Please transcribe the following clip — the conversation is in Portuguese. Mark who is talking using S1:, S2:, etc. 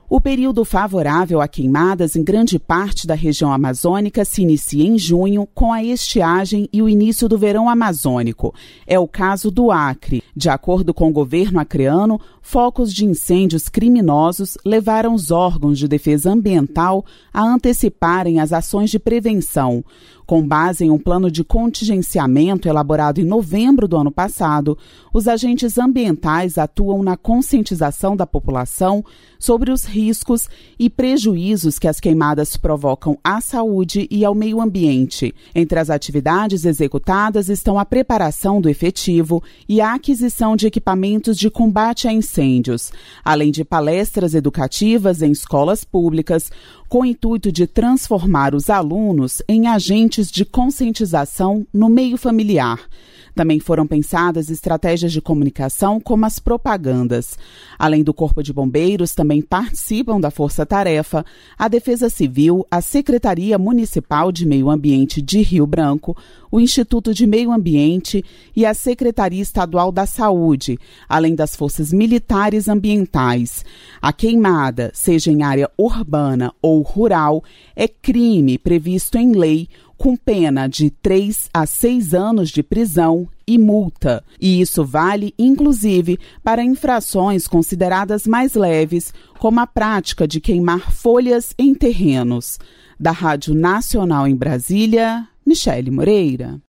S1: O período favorável a queimadas em grande parte da região amazônica se inicia em junho, com a estiagem e o início do verão amazônico. É o caso do Acre. De acordo com o governo acreano, focos de incêndios criminosos levaram os órgãos de defesa ambiental a anteciparem as ações de prevenção. Com base em um plano de contingenciamento elaborado em novembro do ano passado, os agentes ambientais atuam na conscientização da população sobre os riscos e prejuízos que as queimadas provocam à saúde e ao meio ambiente. Entre as atividades executadas estão a preparação do efetivo e a aquisição de equipamentos de combate a incêndios, além de palestras educativas em escolas públicas, com o intuito de transformar os alunos em agentes de conscientização no meio familiar. Também foram pensadas estratégias de comunicação, como as propagandas. Além do Corpo de Bombeiros, também participam da Força Tarefa, a Defesa Civil, a Secretaria Municipal de Meio Ambiente de Rio Branco, o Instituto de Meio Ambiente e a Secretaria Estadual da Saúde, além das forças militares ambientais. A queimada, seja em área urbana ou rural, é crime previsto em lei, com pena de 3 a 6 anos de prisão e multa. E isso vale, inclusive, para infrações consideradas mais leves, como a prática de queimar folhas em terrenos. Da Rádio Nacional em Brasília, Michele Moreira.